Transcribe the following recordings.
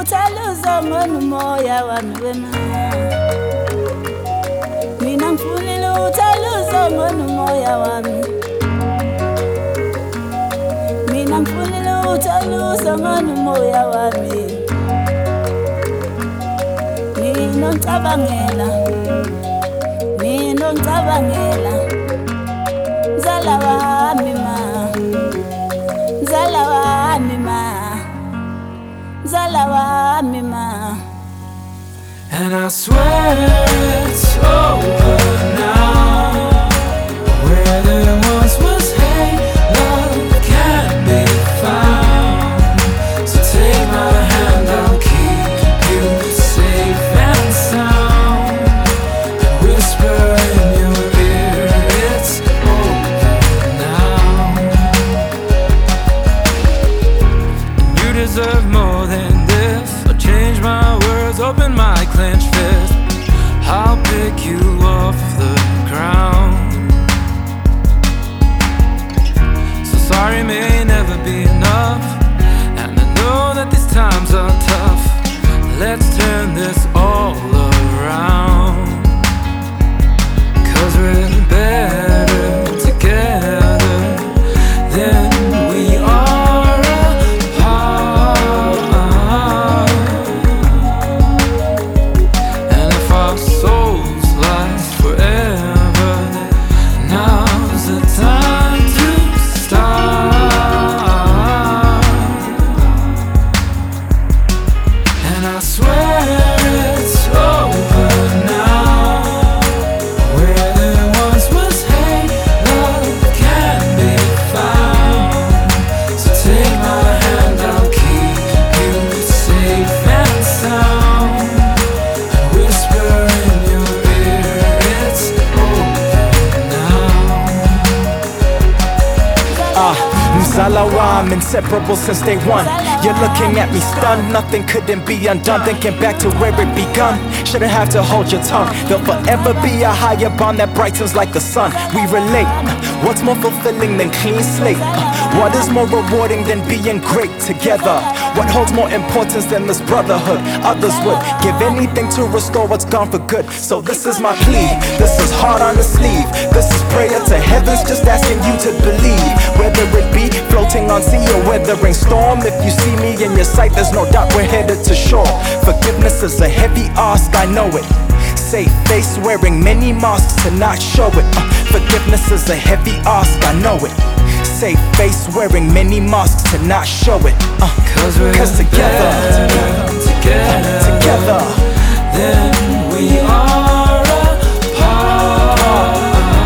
uthaluza ngomoya wami wema. Mina ngifunile uthaluza ngomoya wami. Mina ngifunile uthaluza ngomoya wami. Mina ngicabangela Zala wami ma, Zala wami ma, Zala wami ma. And I swear it's over now. Where there once was hate, love can't be found. So take my hand, I'll keep you safe and sound. And whisper in your ear, it's over now. You deserve more than this. I'll change my words, open my clenched fist. I'll pick you off the ground. So sorry may never be enough, and I know that these times are tough. Let's turn this all around, 'cause we're better together than we are apart. And if our souls last forever, then now's the time to start. And I swear it's over now. Where there once was hate, love can't be found. So take my hand, I'll keep you safe and sound. And whisper in your ear, it's over now. Mzala wami, inseparable since day one. You're looking at me stunned, nothing couldn't be undone. Thinking back to where it begun, shouldn't have to hold your tongue. There'll forever be a higher bond that brightens like the sun. We relate, what's more fulfilling than clean slate? What is more rewarding than being great together? What holds more importance than this brotherhood? Others would give anything to restore what's gone for good. So this is my plea, this is hard on the sleeve. This is prayer to heavens, just asking you to believe. Whether it be floating on sea or weathering storm, if you see me in your sight, there's no doubt we're headed to shore. Forgiveness is a heavy ask, I know it. Safe face wearing many masks to not show it. Forgiveness is a heavy ask, I know it. Safe face wearing many masks to not show it. 'Cause we're together, together, then we are apart.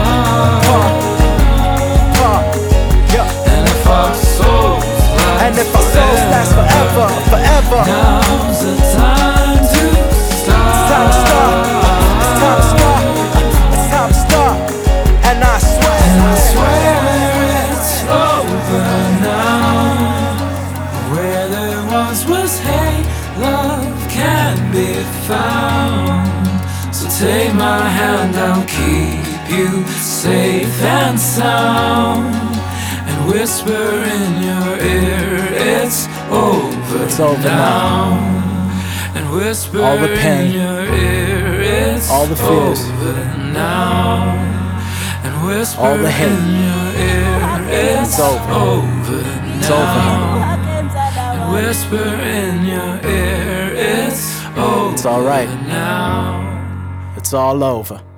And if our souls last forever, forever. Now's the time to start. It's time to start. It's time to start. It's time to start. And I swear it's over now. Where there once was hate, love can't be found. So take my hand, I'll keep you safe and sound. And whisper in your ear, it's over now. And whisper all the pain, in your ear, it's all the fears, over now. And whisper all the hate, in your ear, it's over now. It's over now. And whisper in your ear, it's over It's all right. now. It's all over.